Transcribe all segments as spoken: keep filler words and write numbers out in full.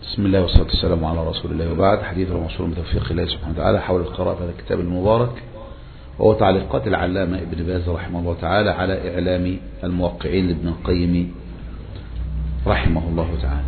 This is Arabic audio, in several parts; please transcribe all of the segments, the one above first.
بسم الله والصلاة والسلام على رسول الله، وبعد. حديث الموصول بتوفيق الله سبحانه وتعالى حول القراءة في هذا الكتاب المبارك، وهو تعليقات العلامة ابن باز رحمه الله تعالى على إعلام الموقعين لابن القيم رحمه الله تعالى.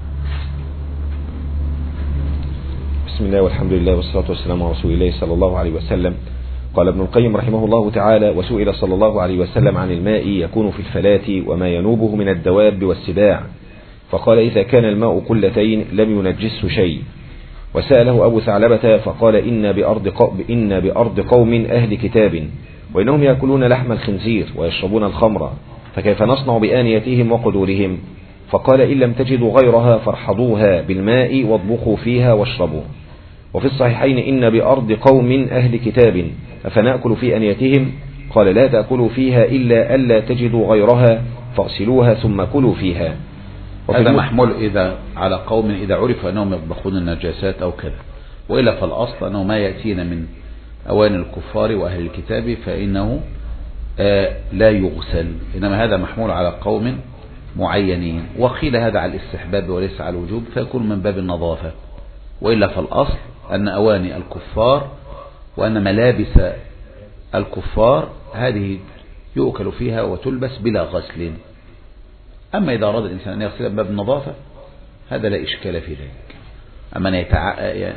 بسم الله والحمد لله والصلاة والسلام على رسول الله صلى الله عليه وسلم. قال ابن القيم رحمه الله تعالى: وسئل صلى الله عليه وسلم عن الماء يكون في الفلاة وما ينوبه من الدواب والسباع، فقال: إذا كان الماء قلتين لم ينجسه شيء. وسأله أبو ثعلبة فقال: إن بأرض, قوم إن بأرض قوم أهل كتاب، وإنهم يأكلون لحم الخنزير ويشربون الخمر، فكيف نصنع بآنيتهم وقدورهم؟ فقال: إن لم تجدوا غيرها فارحضوها بالماء واطبخوا فيها واشربوا. وفي الصحيحين: إن بأرض قوم أهل كتاب أفنأكل في آنيتهم؟ قال: لا تأكلوا فيها إلا ألا تجدوا غيرها فاغسلوها ثم كلوا فيها. هذا محمول إذا على قوم إذا عرف أنهم يطبخون النجاسات أو كذا، وإلا فالأصل أنه ما يأتينا من أوان الكفار وأهل الكتاب فإنه آه لا يغسل، إنما هذا محمول على قوم معينين. وقيل هذا على الاستحباب وليس على الوجوب، فيكون من باب النظافة، وإلا فالأصل أن أواني الكفار وأن ملابس الكفار هذه يؤكل فيها وتلبس بلا غسل. أما إذا أراد الإنسان أن يغسل باب النظافة هذا لا إشكال في ذلك. أما أن يتع...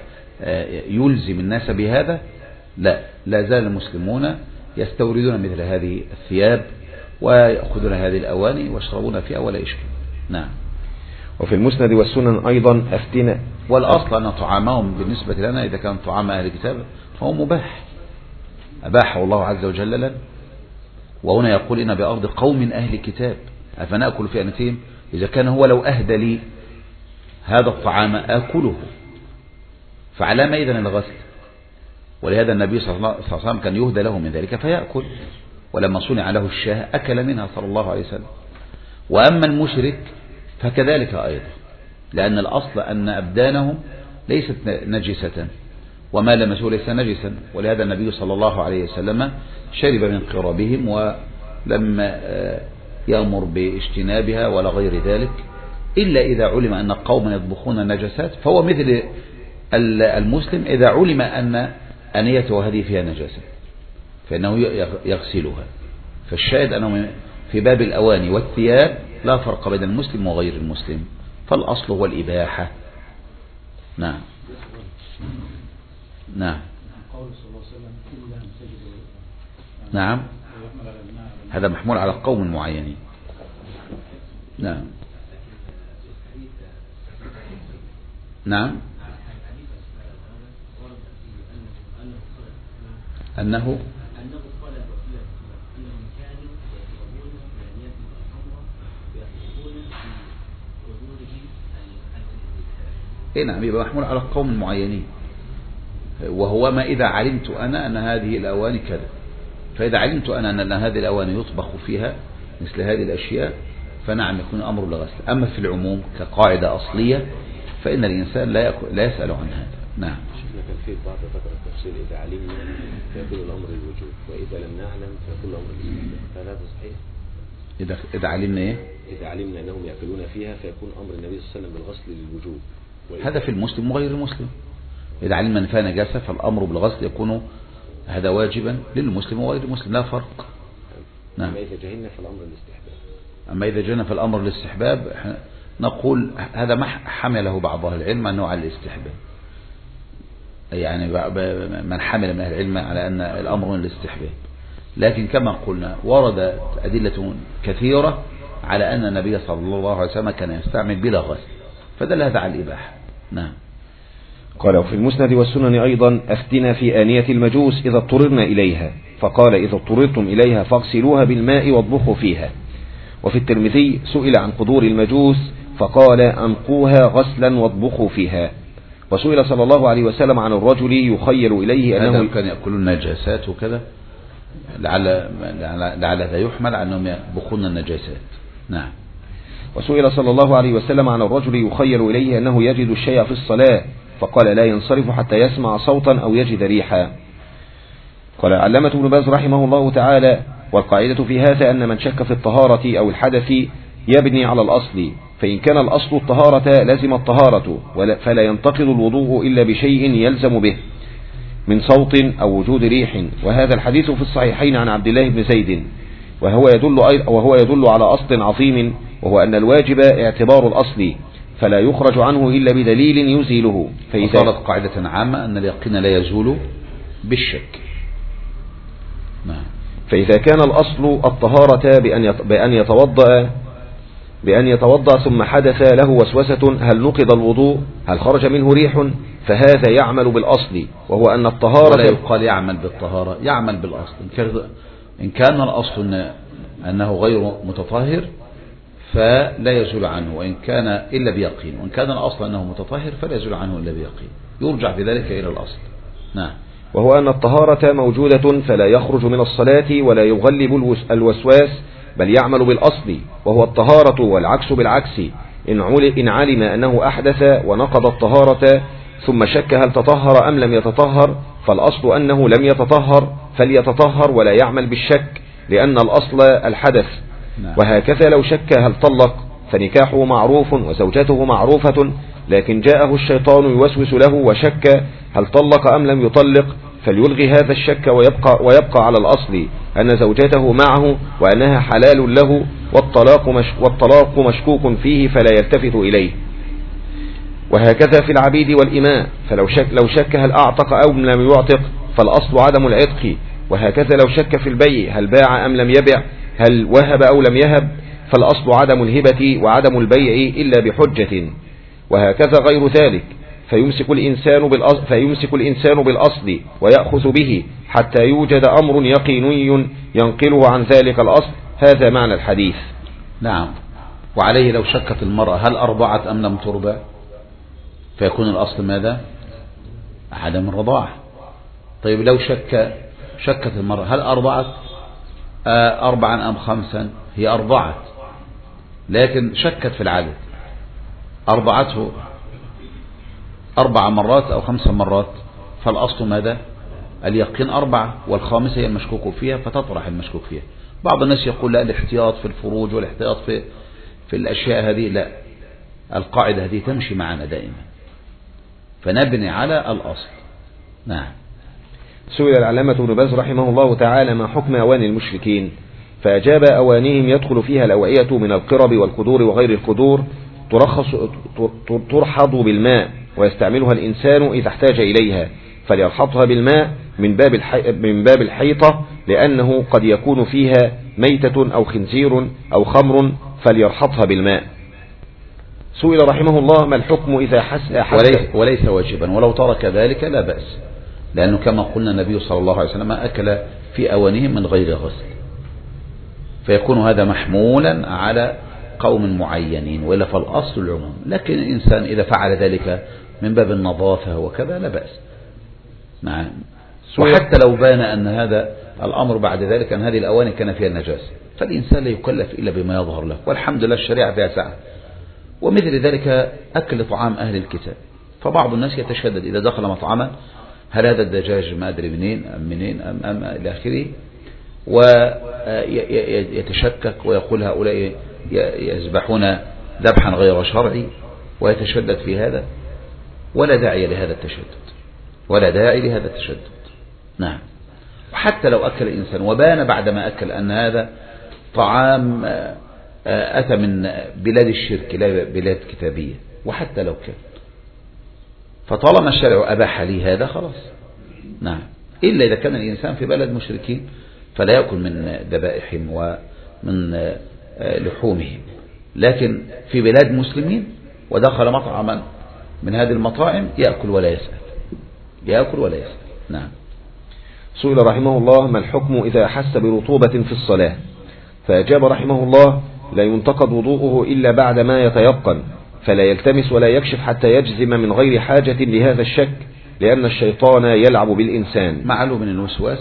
يلزم الناس بهذا لا، لا زال المسلمون يستوردون مثل هذه الثياب ويأخذون هذه الأواني ويشربون فيها ولا إشكال. نعم. وفي المسند والسنن أيضا أفتنا. والأصل أن طعامهم بالنسبة لنا إذا كان طعام أهل الكتاب فهو مباح، أباحه الله عز وجل لنا. وهنا يقول: إن بأرض قوم أهل كتاب أفنأكل في آنيتهم؟ إذا كان هو لو أهدى لي هذا الطعام آكله، فعلى ما إذن الغسل؟ ولهذا النبي صلى الله عليه وسلم كان يهدى له من ذلك فيأكل، ولما صنع له الشاه أكل منها صلى الله عليه وسلم. وأما المشرك فكذلك أيضا، لأن الأصل أن أبدانهم ليست نجسة وما لمسه ليس نجسا، ولهذا النبي صلى الله عليه وسلم شرب من قرابهم ولم يأمر باجتنابها ولا غير ذلك، إلا إذا علم أن قوما يطبخون النجاسات، فهو مثل المسلم إذا علم أن أنيته هذه فيها نجاسة فإنه يغسلها. فالشاهد أنه في باب الأواني والثياب لا فرق بين المسلم وغير المسلم، فالأصل هو الإباحة. نعم. نعم. نعم، هذا محمول على قوم معينين. نعم. نعم. أنه إيه نعم، يبقى محمول على قوم معينين، وهو ما إذا علمت أنا أن هذه الأواني كذا، فإذا علمت أنا أن هذه الأواني يطبخ فيها مثل هذه الأشياء فنعم يكون أمر لغسل. أما في العموم كقاعدة أصلية فإن الإنسان لا يأكل لا يسأل عن هذا. نعم. شفنا كان في بعض ذكر التفصيل: إذا علمنا فيكون الأمر للوجوب، وإذا لم نعلم فيكون الأمر للاستحباب. هل هذا صحيح؟ إذا إذا علمنا إيه؟ إذا علمنا أنهم يأكلون فيها فيكون أمر النبي صلى الله عليه وسلم بالغسل للوجوب. هذا في المسلم وغير المسلم. إذا علمنا أن فيها نجاسة فالأمر بالغسل يكون هذا واجبا للمسلم وغير المسلم، لا فرق. نعم. أما إذا جهلنا فالأمر للاستحباب. أما إذا جهلنا فالأمر للاستحباب نقول هذا ما حمله بعض أهل العلم أنه على الاستحباب، يعني من حمل من أهل العلم على أن الأمر للاستحباب، لكن كما قلنا وردت أدلة كثيرة على أن النبي صلى الله عليه وسلم كان يستعمل بلا غسل، فدل هذا على الإباحة. نعم. قال: وفي المسند والسنن أيضا أفتنا في آنية المجوس إذا اضطررنا إليها، فقال: إذا اضطررتم إليها فاغسلوها بالماء واطبخوا فيها. وفي الترمذي سئل عن قدور المجوس فقال: أنقوها غسلا واطبخوا فيها. وسئل صلى الله عليه وسلم عن الرجل يخيل إليه أنه كان يأكلون النجاسات وكذا، لعل لعل هذا يحمل أنهم يطبخون النجاسات. نعم. وسئل صلى الله عليه وسلم عن الرجل يخيل إليه أنه يجد الشيء في الصلاة، فقال: لا ينصرف حتى يسمع صوتا أو يجد ريحا. قال علامة ابن باز رحمه الله تعالى: والقاعدة في هذا أن من شك في الطهارة أو الحدث يبني على الأصل، فإن كان الأصل الطهارة لزم الطهارة فلا ينتقض الوضوء إلا بشيء يلزم به من صوت أو وجود ريح. وهذا الحديث في الصحيحين عن عبد الله بن زيد، وهو يدل, وهو يدل على أصل عظيم، وهو أن الواجب اعتبار الأصل فلا يخرج عنه إلا بدليل يزيله. فصارت قاعدة عامة أن اليقين لا يزول بالشك. نعم. فإذا كان الأصل الطهارة بأن يتوضأ بأن يتوضأ ثم حدث له وسوسة هل نقض الوضوء، هل خرج منه ريح، فهذا يعمل بالأصل، وهو أن الطهارة ولا يقال يعمل بالطهارة، يعمل بالأصل. إن كان الأصل أنه غير متطهر فلا يزول عنه، وإن كان إلا بيقين، وإن كان الأصل أنه متطهر فلا يزول عنه إلا بيقين، يرجع بذلك إلى الأصل. نعم. وهو أن الطهارة موجودة فلا يخرج من الصلاة ولا يغلب الوسواس، بل يعمل بالأصل وهو الطهارة، والعكس بالعكس. إن علم أنه أحدث ونقض الطهارة ثم شك هل تطهر أم لم يتطهر، فالأصل أنه لم يتطهر فليتطهر ولا يعمل بالشك، لأن الأصل الحدث. نعم. وهكذا لو شك هل طلق فنكاحه معروف وزوجته معروفة، لكن جاءه الشيطان يوسوس له وشك هل طلق أم لم يطلق، فليلغي هذا الشك ويبقى, ويبقى على الأصل أن زوجته معه وأنها حلال له، والطلاق, مش والطلاق مشكوك فيه فلا يلتفت إليه. وهكذا في العبيد والإماء، فلو شك, لو شك هل أعتق أو لم يعتق فالأصل عدم العتق. وهكذا لو شك في البيع هل باع أم لم يبع، هل وهب أو لم يهب، فالأصل عدم الهبة وعدم البيع إلا بحجة. وهكذا غير ذلك، فيمسك الإنسان بالأصل, فيمسك الإنسان بالأصل ويأخذ به حتى يوجد أمر يقيني ينقله عن ذلك الأصل. هذا معنى الحديث. نعم. وعليه لو شكت المرأة هل أرضعت أم لم ترضع، فيكون الأصل ماذا؟ عدم الرضاعة. طيب لو شك شكت المرأة هل أرضعت أربعا أم خمسا، هي أرضعت لكن شكت في العدد، أرضعته أربع مرات أو خمس مرات، فالأصل ماذا؟ اليقين أربعة، والخامسة هي المشكوك فيها فتطرح المشكوك فيها. بعض الناس يقول لا، الاحتياط في الفروج والاحتياط في في الأشياء هذه، لا، القاعدة هذه تمشي معنا دائما، فنبني على الأصل. نعم. سئل العلامة ابن باز رحمه الله تعالى ما حكم أواني المشركين، فأجاب أوانيهم يدخل فيها الأوعية من القرب والقدور وغير القدور، ترخص ترحض بالماء ويستعملها الإنسان إذا احتاج إليها، فليرحضها بالماء من باب من باب الحيطة، لأنه قد يكون فيها ميتة أو خنزير أو خمر، فليرحضها بالماء. سئل رحمه الله ما الحكم إذا حس, حس وليس, وليس واجبا، ولو ترك ذلك لا بأس، لأنه كما قلنا النبي صلى الله عليه وسلم أكل في أوانهم من غير غسل، فيكون هذا محمولا على قوم معينين، وإلا فالأصل العموم. لكن الإنسان إذا فعل ذلك من باب النظافة وكذا لا بأس. نعم. وحتى لو بان أن هذا الأمر بعد ذلك أن هذه الأواني كان فيها النجاسة، فالإنسان لا يكلف إلا بما يظهر له، والحمد لله الشريعة فيها سعة. ومثل ذلك أكل طعام أهل الكتاب، فبعض الناس يتشدد إذا دخل مطعما هل هذا الدجاج ما أدري منين أم منين أم أم إلى آخره، ويتشكك ويقول هؤلاء يذبحون ذبحا غير شرعي، ويتشدد في هذا، ولا داعي لهذا التشدد، ولا داعي لهذا التشدد. نعم. وحتى لو أكل الإنسان وبان بعدما أكل أن هذا طعام أتى من بلاد الشرك لا بلاد كتابية، وحتى لو كان، فطالما الشرع أباح لي هذا خلاص. نعم. إلا إذا كان الإنسان في بلد مشركين فلا يأكل من ذبائحهم ومن لحومهم، لكن في بلاد مسلمين ودخل مطعما من هذه المطاعم يأكل ولا يسأل، يأكل ولا يسأل. نعم. سئل رحمه الله ما الحكم إذا أحس برطوبة في الصلاة، فأجاب رحمه الله لا ينتقض وضوءه إلا بعد ما يتيقن، فلا يلتمس ولا يكشف حتى يجزم من غير حاجة لهذا الشك، لأن الشيطان يلعب بالإنسان. معلوم من الوسواس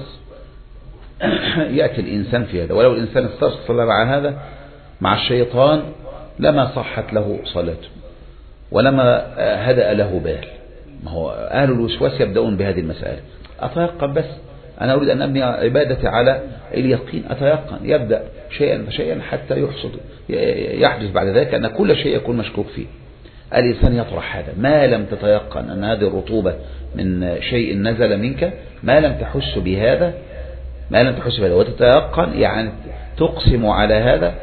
يأتي الإنسان في هذا، ولو الإنسان استصل مع هذا مع الشيطان لما صحت له صلاته ولما هدأ له بال. ما هو أهل الوسواس يبدأون بهذه المسألة، أتيقن بس أنا أريد أن أبني عبادتي على اليقين، أتيقن، يبدأ شيئا فشيئا حتى يحصد يحدث بعد ذلك أن كل شيء يكون مشكوك فيه. الإنسان يطرح هذا ما لم تتيقن أن هذه الرطوبة من شيء نزل منك، ما لم تحس بهذا ما لم تحس بهذا وتتيقن، يعني تقسم على هذا،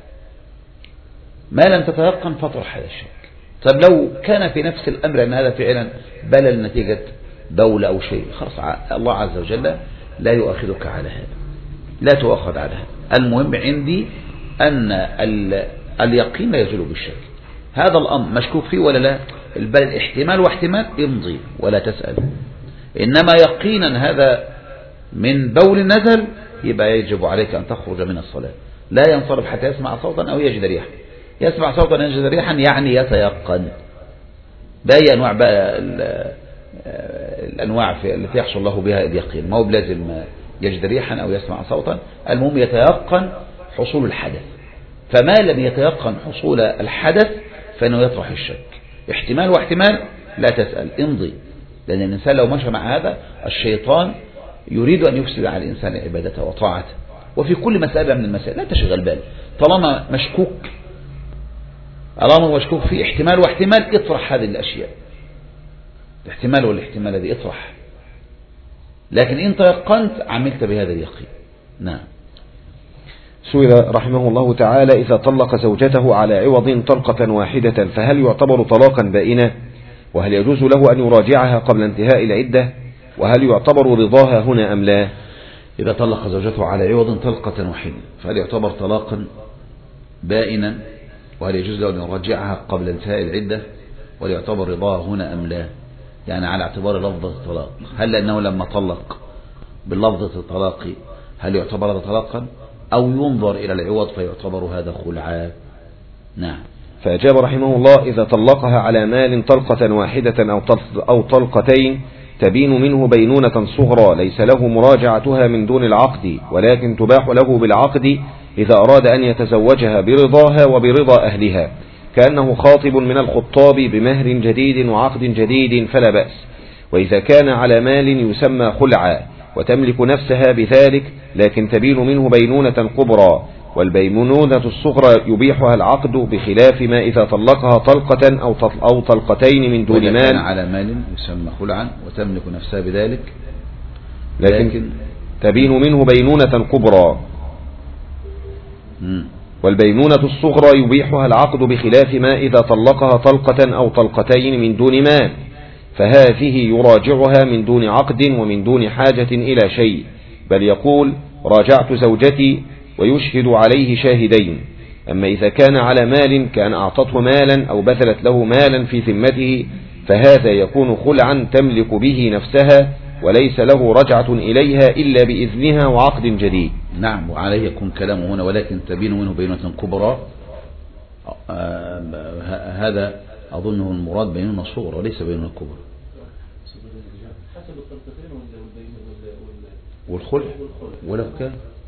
ما لم تتيقن فاطرح هذا الشك. طب لو كان في نفس الأمر أن هذا فعلا بلل نتيجة دولة أو شيء، خلاص الله عز وجل لا يؤاخذك على هذا، لا تؤاخذ على هذا. المهم عندي أن اليقين لا يزول بالشك. هذا الأمر مشكوك فيه ولا لا، البلد احتمال واحتمال، امضي ولا تسأل. إنما يقينا هذا من بول نزل، يبقى يجب عليك أن تخرج من الصلاة، لا ينصرف حتى يسمع صوتا أو يجد ريحا. يسمع صوتا أو يجد ريحا يعني يتيقن. بأي أنواع بقى الأنواع في التي يحصل له بها اليقين، ما هو بلازم يجد ريحا أو يسمع صوتا، المهم يتيقن حصول الحدث. فما لم يتيقن حصول الحدث فإنه يطرح الشك. احتمال واحتمال لا تسأل، امضي. لأن الإنسان لو مشى مع هذا الشيطان يريد أن يفسد على الإنسان عبادته وطاعته. وفي كل مسألة من المسائل لا تشغل بال، طالما مشكوك طالما مشكوك في احتمال واحتمال، اطرح هذه الأشياء، الاحتمال والاحتمال هذه اطرح. لكن إن تيقنت عملت بهذا اليقين. نعم. سئل رحمه الله تعالى: إذا طلق زوجته على عوض طلقة واحدة فهل يعتبر طلاقا بائنا؟ وهل يجوز له أن يراجعها قبل انتهاء العدة؟ وهل يعتبر رضاها هنا أم لا؟ إذا طلق زوجته على عوض طلقة واحدة فهل يعتبر طلاقا بائنا؟ وهل يجوز له أن يراجعها قبل انتهاء العدة؟ وهل يعتبر رضاها هنا أم لا؟ يعني على اعتبار لفظة الطلاق، هل لأنه لما طلق باللفظة الطلاق هل يعتبر هذا طلاقا، أو ينظر إلى العوض فيعتبر هذا خلعا؟ نعم. فأجاب رحمه الله: إذا طلقها على مال طلقة واحدة أو طلقتين تبين منه بينونة صغرى ليس له مراجعتها من دون العقد، ولكن تباح له بالعقد إذا أراد أن يتزوجها برضاها وبرضا أهلها، كأنه خاطب من الخطاب بمهر جديد وعقد جديد فلا بأس. وإذا كان على مال يسمى خلعا وتملك نفسها بذلك لكن تبين منه بينونة كبرى، والبينونة الصغرى يبيحها العقد، بخلاف ما إذا طلقها طلقة أو طلقتين من دون مال. كان على مال يسمى خلعا وتملك نفسها بذلك لكن, لكن تبين منه بينونة كبرى، والبينونة الصغرى يبيحها العقد، بخلاف ما إذا طلقها طلقة أو طلقتين من دون مال، فهذه يراجعها من دون عقد ومن دون حاجة إلى شيء، بل يقول: راجعت زوجتي ويشهد عليه شاهدين. أما إذا كان على مال كان أعطته مالا أو بذلت له مالا في ذمته فهذا يكون خلعا تملك به نفسها وليس له رجعة إليها إلا بإذنها وعقد جديد. نعم. وعليه يكون كلامه هنا: ولكن تبين منه بينونة كبرى. آه هذا أظنه المراد بينونة صغرى وليس بينونة كبرى. والخلع ولو كان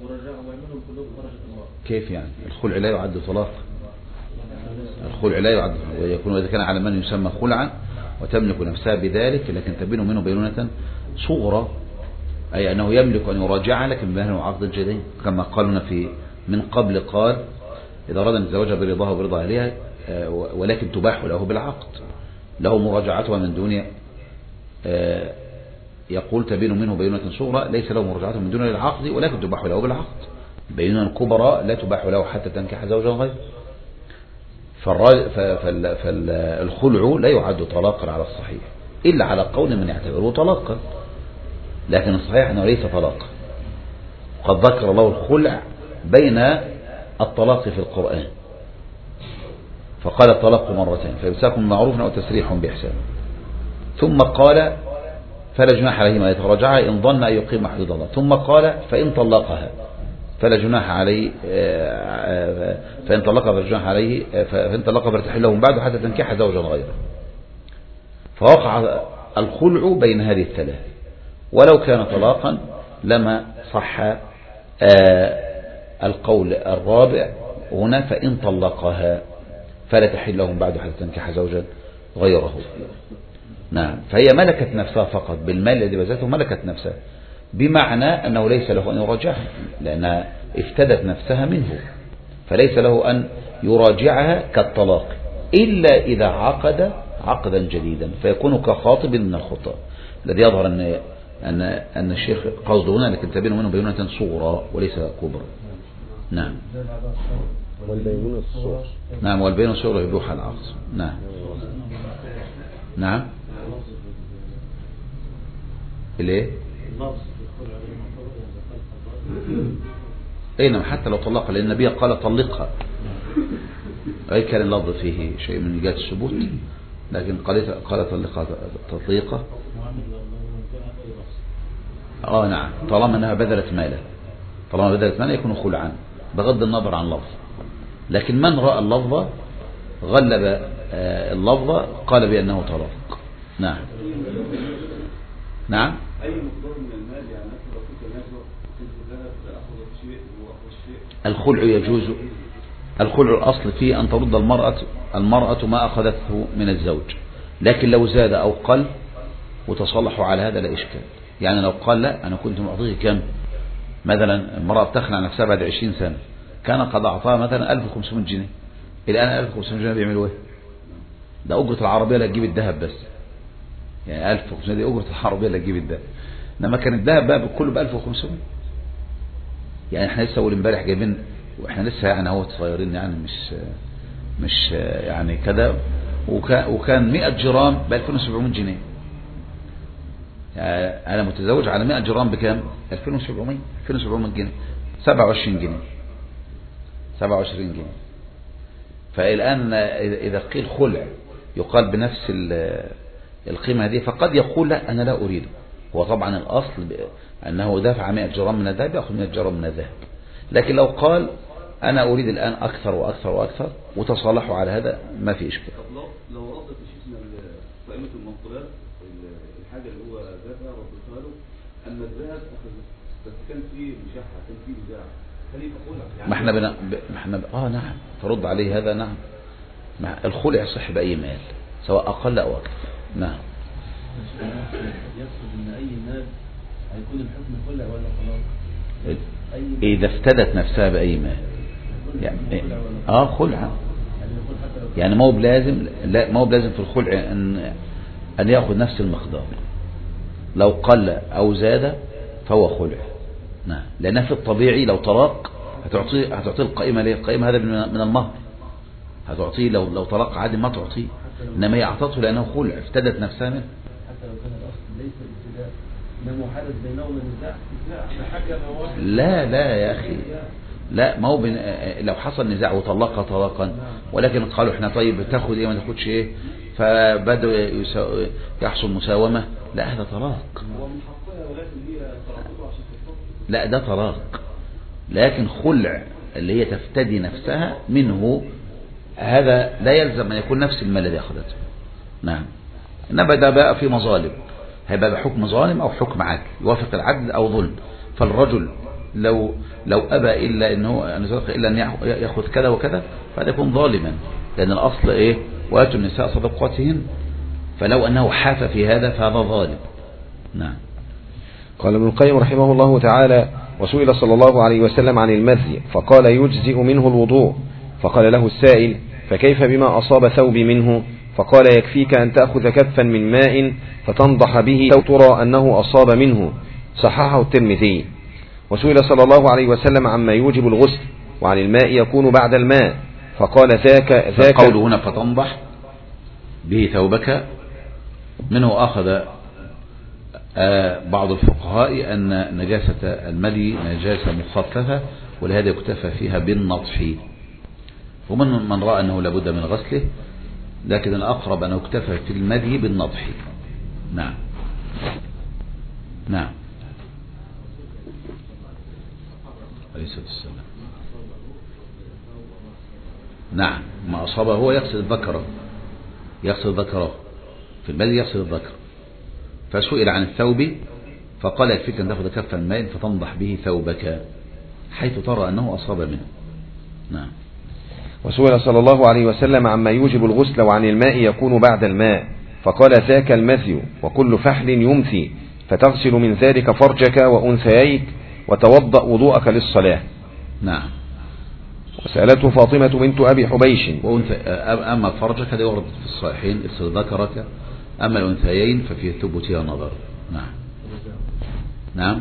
كيف يعني الخلع لا يعد طلاق؟ الخلع لا يعد، ويكون إذا كان على من يسمى خلعا وتملك نفسها بذلك لكن تبين منه بينونة صغرى، أي أنه يملك أن يراجعها لكن بمهر وعقد جديد، كما قالنا في من قبل، قال: إذا أراد أن يتزوجها برضاها وبرضا أهلها ولكن تباح له بالعقد، له مراجعتها من دون، يقول: تبين منه بينونة صغرى ليس له مراجعتها من دون العقد ولكن تباح له بالعقد. بينونة كبرى لا تباح له حتى تنكح زوجا غيره. فالخلع لا يعد طلاقا على الصحيح إلا على قول من يعتبره طلاقا، لكن الصحيح أنه ليس طلاقا. قد ذكر الله الخلع بين الطلاق في القرآن، فقال: الطلاق مرتين فإمساك بمعروف أو تسريح بإحسان، ثم قال: فلا جناح عليهما يتراجعا إن ظن أن يقيم حدود الله، ثم قال: فإن طلقها فلا جناح عليه فإن طلقها فلا جناح عليه فإن طلقها فارتحل لهم بعد حتى تنكح زوجا غيره. فوقع الخلع بين هذه الثلاث، ولو كان طلاقا لما صح القول الرابع هنا: فإن طلقها فلا تحل لهم بعد حتى تنكح زوجا غيره. نعم. فهي ملكت نفسها فقط بالمال الذي بذلته، ملكت نفسها، بمعنى أنه ليس له أن يراجعها لأنها افتدت نفسها منه، فليس له أن يراجعها كالطلاق إلا إذا عقد عقدا جديدا فيكون كخاطب من الخطاب. الذي يظهر أن أن أن الشيخ قصده هنا لكن تبين منه بينونة صغرى وليس كبرى. نعم. والبينونة الصغرى. نعم والبينونة الصغرى يبوح العقد. نعم. نعم. ليه؟ اينما حتى لو طلقها لأن النبي قال طلقها، أي كان اللفظ فيه شيء من إيجاد الثبوت، لكن قال قال طلقها تطليقة. اه نعم طالما انها بذلت مالا، طالما بذلت مالا يكون خلعا بغض النظر عن اللفظ. لكن من رأى اللفظ غلب اللفظ قال بأنه طلاق. نعم. نعم. أي مقدار من المال يعني لو كنت نازل كنت ذهب أخذ شيء وأخذ شيء. الخلع يجوز، الخلع الأصل فيه أن ترد المرأة المرأة ما أخذته من الزوج، لكن لو زاد أو قل وتصلحوا على هذا لا إشكال. يعني لو قال لا أنا كنت معطيه كم، مثلا المرأة بتخلع نفسها بعد عشرين سنة كان قد أعطاها مثلا ألف وخمسمائة جنيه، الآن ألف وخمسمائة جنيه بيعملوا إيه؟ ده أجرة العربية اللي تجيب الذهب بس، يعني ألف وخمسمائة دي أجرة العربية اللي تجيب الذهب، إنما كان الذهب بقى كله ب ألف وخمسمائة. يعني احنا لسه أول امبارح جايبين واحنا لسه يعني اهو صغيرين يعني مش مش يعني كده، وكان مئة جرام ب ألفين وسبعمائة جنيه. يعني انا متزوج على مئة جرام بكام؟ ألفين وسبعمائة ألفين وسبعمائة جنيه، سبعة وعشرين جنيه سبعة وعشرين جنيه. فالآن إذا قيل خلع يقال بنفس القيمة دي، فقد يقول لا أنا لا أريده. هو طبعا الأصل أنه دافع مئة جرام من الذهب يأخذ مئة جرام من الذهب، لكن لو قال أنا أريد الآن أكثر وأكثر وأكثر وتصالحوا على هذا ما في إشكال. لو ردت شيء من قائمة المنقولات الحاجة اللي هو ذاتها ردتها له أما الذهب بس كان فيه مشاحة كان فيه نزاع هل يبقى خلع؟ يعني ما احنا بنا ما احنا ب... اه نعم ترد عليه هذا. نعم الخلع يصح بأي مال سواء أقل أو أكثر. نعم. يقصد ان اي مال هيكون الحكم خلع ولا طلاق؟ اذا افتدت نفسها باي مال يعني اه خلع، يعني ما هو بلازم، لا ما هو بلازم في الخلع ان ان ياخذ نفس المقدار، لو قل او زاد فهو خلع. نعم لان في الطبيعي لو طلاق هتعطيه هتعطيه القائمه ليه؟ القائمه هذا من المهر هتعطيه، لو لو طلاق عادي ما تعطيه، انما هي اعطته لانه خلع افتدت نفسها منه. حتى لو كان الاصل ليس الابتداء انما حدث بينهما نزاع حاجه. لا لا يا اخي لا، ما هو بن... لو حصل نزاع وطلقها طلاقا ولكن قالوا احنا طيب تاخد ايه ما تاخدش ايه فبدأوا يسا... يحصل مساومة، لا هذا طلاق. لا ده طلاق، لكن خلع اللي هي تفتدي نفسها منه هذا لا يلزم أن يكون نفس المال الذي أخذته. نعم إنما ده بقى في مظالم، هيبقى بحكم ظالم أو حكم عدل يوافق العدل أو ظلم. فالرجل لو لو أبى إلا إنه إلا أن يأخذ كذا وكذا فهذا يكون ظالما، لأن الأصل إيه؟ وآتوا النساء صدقاتهن، فلو أنه حاف في هذا فهذا ظالم. نعم. قال ابن القيم رحمه الله تعالى: وسئل صلى الله عليه وسلم عن المذي فقال: يجزئ منه الوضوء. فقال له السائل: فكيف بما أصاب ثوبي منه؟ فقال: يكفيك أن تأخذ كفا من ماء فتنضح به ترى أنه أصاب منه. صححه الترمذي. وسئل صلى الله عليه وسلم عما يوجب الغسل وعن الماء يكون بعد الماء فقال: ذاك ذاك قوله هنا فتنضح به ثوبك منه أخذ بعض الفقهاء أن نجاسة الملي نجاسة مخففة ولهذا يكتفى فيها بالنضح، ومن من رأى أنه لابد من غسله، لكن الأقرب أنه يكتفى في الملي بالنضح. نعم. نعم عليه الصلاة والسلام. نعم ما أصابه هو يغسل الذكر، يغسل ذكره في الملي يغسل الذكر. فسئل عن الثوب فقال: يكفيك أن تأخذ كفا من ماء فتنضح به ثوبك حيث ترى أنه أصاب منه. نعم. وسئل صلى الله عليه وسلم عما يوجب الغسل وعن الماء يكون بعد الماء فقال: ذاك المثي وكل فحل يمثي فتغسل من ذلك فرجك وأنثييك وتوضأ وضوءك للصلاة. نعم. وسألته فاطمة بنت أبي حبيش. وأنثى أما فرجك هذا ورد في الصحيحين اغسل ذكرك، أما الأنثيين ففي ثبوتها نظر. نعم نعم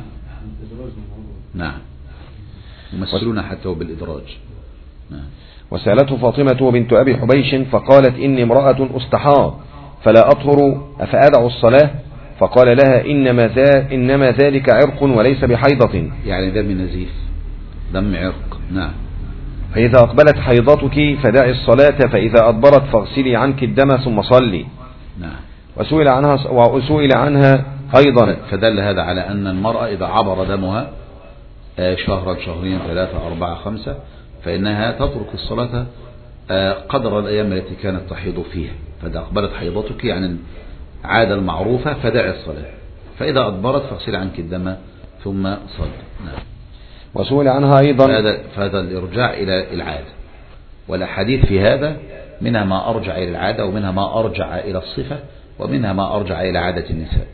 نعم يمثلون حتى بالإدراج. نعم. وسألته فاطمة بنت أبي حبيش فقالت إني امرأة أستحاض فلا أطهر أفأدع الصلاة؟ فقال لها إنما, ذا إنما ذلك عرق وليس بحيضة، يعني دم نزيف، دم عرق. نعم. فإذا أقبلت حيضتك فدعي الصلاة، فإذا أدبرت فاغسلي عنك الدم ثم صلي. نعم. وسئل عنها وسئل عنها أيضا. فدل هذا على أن المرأة إذا عبر دمها شهرا شهرين ثلاثة أربعة خمسة فإنها تترك الصلاة قدر الأيام التي كانت تحيض فيها. فإذا أقبلت حيضتك يعني عادة المعروفة فدعي الصلاة، فإذا أدبرت فاغسلي عنك الدم ثم صلي. نعم. وسئل عنها أيضا. فهذا, فهذا الإرجاع إلى العادة، والحديث في هذا منها ما أرجع إلى العادة، ومنها ما أرجع إلى الصفة، ومنها ما أرجع إلى عادة النساء.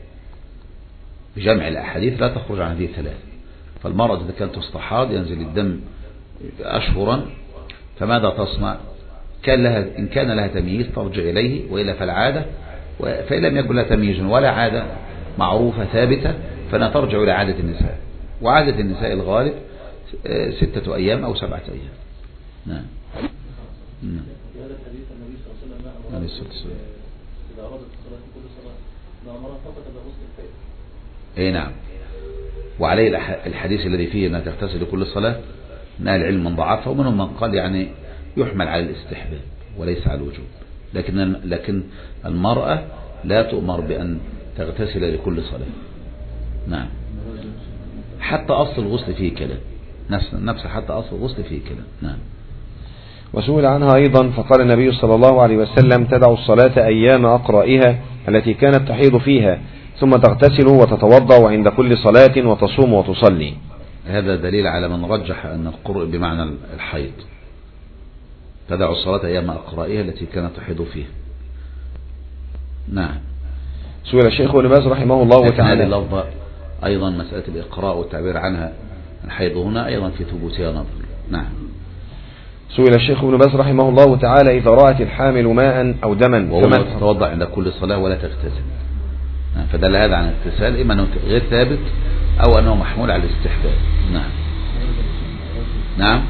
بجمع الأحاديث لا تخرج عن هذه الثلاث. فالمرأة إذا كانت تستحاض ينزل الدم أشهرا، فماذا تصنع؟ كان لها إن كان لها تمييز ترجع إليه، وإلا فالعادة، فإن لم يكن لها تمييز ولا عادة معروفة ثابتة فلا ترجع إلى عادة النساء، وعادة النساء الغالب ستة أيام أو سبعة أيام. نعم. نعم. هذا الحديث النبي صلى الله عليه وسلم إذا أرادت الصلاة كل صلاة لا أمرها فقط بغسل الفيض. أي نعم. وعليه الحديث الذي فيه أنها تغتسل كل صلاة نال العلم من ضعفه، ومنهم من قال يعني يحمل على الاستحباب وليس على الوجوب، لكن لكن المرأة لا تؤمر بأن تغتسل لكل صلاة. نعم. حتى أصل الغسل فيه كلام، نفس نفس حتى أصل الغسل فيه كلام. نعم. وسئل عنها أيضا فقال النبي صلى الله عليه وسلم تدع الصلاة أيام أقرائها التي كانت تحيض فيها، ثم تغتسل وتتوضأ عند كل صلاة وتصوم وتصلي. هذا دليل على من رجح أن القرء بمعنى الحيض. تدع الصلاة أيام أقرائها التي كانت تحيض فيها. نعم. سئل الشيخ ابن باز رحمه الله تعالى. هذه اللفظة أيضا مسألة الإقراء والتعبير عنها الحيض هنا أيضا في ثبوتها نظر. نعم. سئل الشيخ ابن باز رحمه الله تعالى إذا رأت الحامل ماء أو دما وهو تتوضأ عند كل صلاة ولا تغتسل. نعم. فدل هذا عن اغتسال إما أنه غير ثابت أو أنه محمول على الاستحباب. نعم. نعم.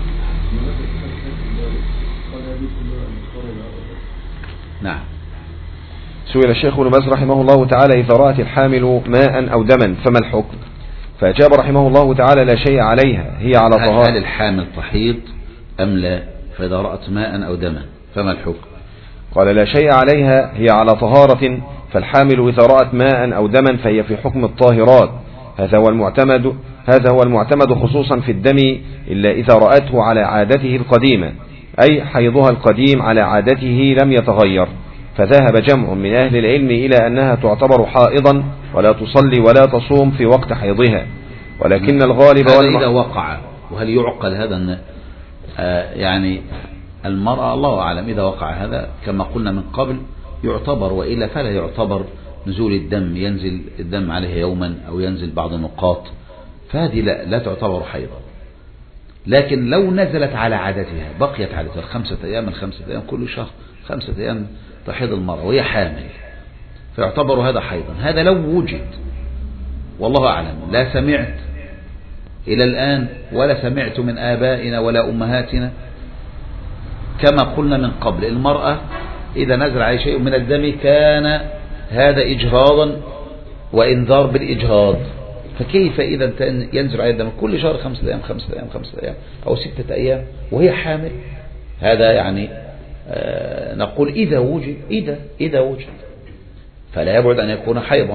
نعم. سئل الشيخ ابن باز رحمه الله تعالى إذا رأت الحامل ماء أو دما فما الحكم؟ فأجاب رحمه الله تعالى لا شيء عليها، هي على طهارة. هل الحامل تحيض أم لا؟ فإذا رأت ماء أو دما فما الحكم؟ قال لا شيء عليها، هي على طهارة، فالحامل إذا رأت ماء أو دما فهي في حكم الطاهرات. هذا هو المعتمد هذا هو المعتمد خصوصا في الدم، إلا إذا رأته على عادته القديمة، أي حيضها القديم على عادته لم يتغير. فذهب جمع من أهل العلم إلى أنها تعتبر حائضا ولا تصلي ولا تصوم في وقت حيضها، ولكن الغالب هذا إذا وقع. وهل يعقل هذا أن آه يعني المرأة الله أعلم إذا وقع هذا كما قلنا من قبل يعتبر، وإلا فلا يعتبر نزول الدم، ينزل الدم عليه يوما أو ينزل بعض النقاط، فهذه لا, لا تعتبر حيضا. لكن لو نزلت على عادتها بقيت عادتها الخمسة أيام الخمسة أيام كل شهر خمسة أيام تحيض المرأة وهي حامل، فيعتبر هذا حيضا. هذا لو وجد، والله أعلم. لا سمعت إلى الآن ولا سمعت من آبائنا ولا أمهاتنا كما قلنا من قبل المرأة إذا نزل عليه شيء من الدم كان هذا إجهاضا وإنذار بالإجهاض، فكيف إذا ينزل عليه الدم كل شهر خمسة أيام خمسة أيام خمسة أيام أو ستة أيام وهي حامل؟ هذا يعني آه نقول إذا وجد إذا إذا وجد فلا يبعد أن يكون حيضا.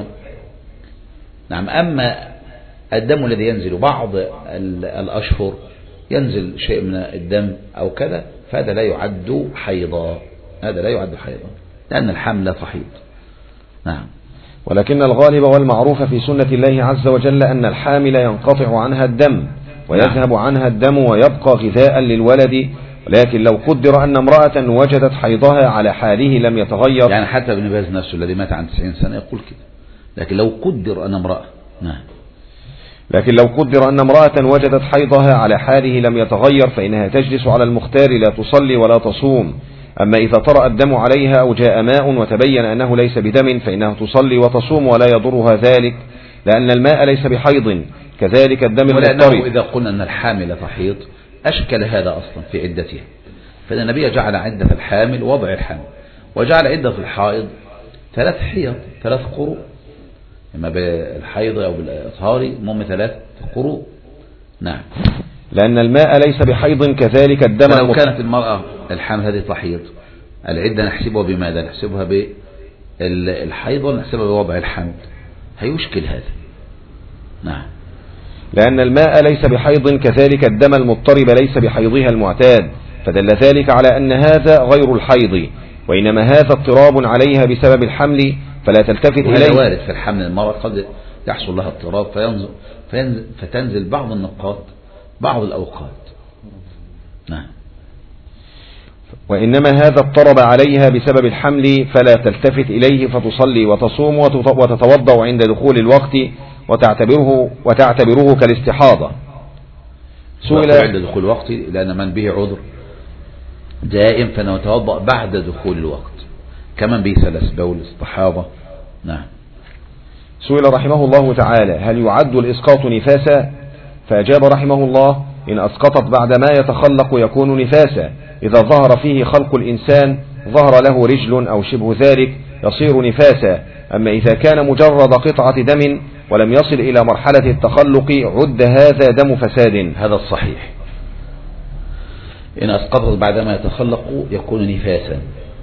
نعم. أما الدم الذي ينزل بعض الأشهر ينزل شيء من الدم أو كذا فهذا لا يعد حيضا، هذا لا يعد حيضا لأن الحمل لا تحيض. نعم. ولكن الغالب والمعروف في سنة الله عز وجل أن الحامل ينقطع عنها الدم ويذهب عنها الدم ويبقى غذاء للولد، ولكن لو قدر أن امرأة وجدت حيضها على حاله لم يتغير. يعني حتى ابن باز نفسه الذي مات عن تسعين سنة يقول كده. لكن لو قدر أن امرأة نعم. لكن لو قدر أن امرأة وجدت حيضها على حاله لم يتغير فإنها تجلس على المختار لا تصلي ولا تصوم. أما إذا طرأ الدم عليها أو جاء ماء وتبين أنه ليس بدم فإنها تصلي وتصوم ولا يضرها ذلك، لأن الماء ليس بحيض، كذلك الدم المضطرب. إذا قلنا أن الحامل تحيض أشكل هذا أصلا في عدتها، فإن النبي جعل عدة الحامل وضع الحامل، وجعل عدة الحائض ثلاث حيض ثلاث قروء، إما بالحيض أو بالإطهار المهم ثلاث قروء. نعم. لأن الماء ليس بحيض كذلك الدم. لو كانت المرأة الحامل هذه تحيض العدة نحسبها بماذا؟ نحسبها بالحيض ولا نحسبها بوضع الحمل؟ هيشكل هذا. نعم. لأن الماء ليس بحيض كذلك الدم المضطرب ليس بحيضها المعتاد، فدل ذلك على أن هذا غير الحيض، وإنما هذا اضطراب عليها بسبب الحمل فلا تلتفت إليه. وهذا وارد في الحمل، المرأة قد يحصل لها اضطراب فينزل, فينزل فتنزل بعض النقاط بعض الأوقات. نعم. وإنما هذا اضطرب عليها بسبب الحمل فلا تلتفت إليه فتصلي وتصوم وتتوضأ عند دخول الوقت وتعتبره, وتعتبره كالاستحاضة. سئل عند دخول الوقت لأن من به عذر دائم فنتوضأ بعد دخول الوقت، كمن به سلس بول استحاضة. نعم. سئل رحمه الله تعالى هل يعد الإسقاط نفاسا؟ فأجاب رحمه الله إن أسقطت بعدما يتخلق يكون نفاسا، إذا ظهر فيه خلق الإنسان ظهر له رجل أو شبه ذلك يصير نفاسا. أما إذا كان مجرد قطعة دم ولم يصل إلى مرحلة التخلق عد هذا دم فساد. هذا الصحيح، إن أسقطت بعدما يتخلق يكون نفاسا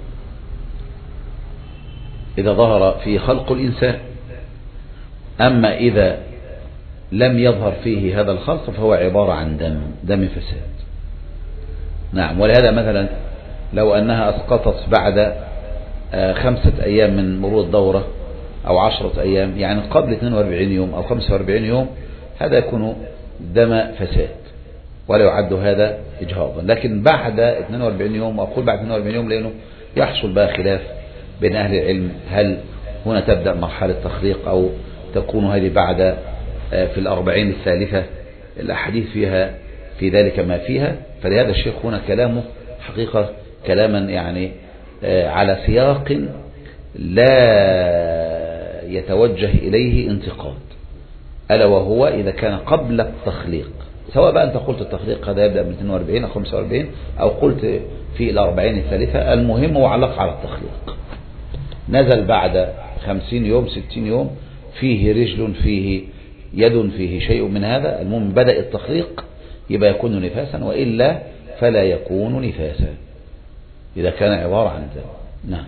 إذا ظهر فيه خلق الإنسان. أما إذا لم يظهر فيه هذا الخلق فهو عبارة عن دم دم فساد. نعم. ولهذا مثلا لو أنها أسقطت بعد خمسة أيام من مرور الدورة أو عشرة أيام، يعني قبل اثنين وأربعين يوم أو خمسة وأربعين يوم، هذا يكون دم فساد ولا يعد هذا إجهاضا. لكن بعد اثنين وأربعين يوم، أقول بعد اثنين وأربعين يوم لأنه يحصل بقى خلاف بين أهل العلم، هل هنا تبدأ مرحلة تخليق أو تكون هذه بعد في الأربعين الثالثة، الأحاديث فيها في ذلك ما فيها. فلهذا الشيخ هنا كلامه حقيقة كلاما يعني على سياق لا يتوجه إليه انتقاد، ألا وهو إذا كان قبل التخليق، سواء بقى أنت قلت التخليق هذا يبدأ من اثنين وأربعين أو خمسة وأربعين أو قلت في الأربعين الثالثة، المهم هو علق على التخليق. نزل بعد خمسين يوم ستين يوم فيه رجل فيه يد فيه شيء من هذا، المهم بدأ التخليق يبقى يكون نفاسا، وإلا فلا يكون نفاسا إذا كان عبارة عن ذلك. نعم.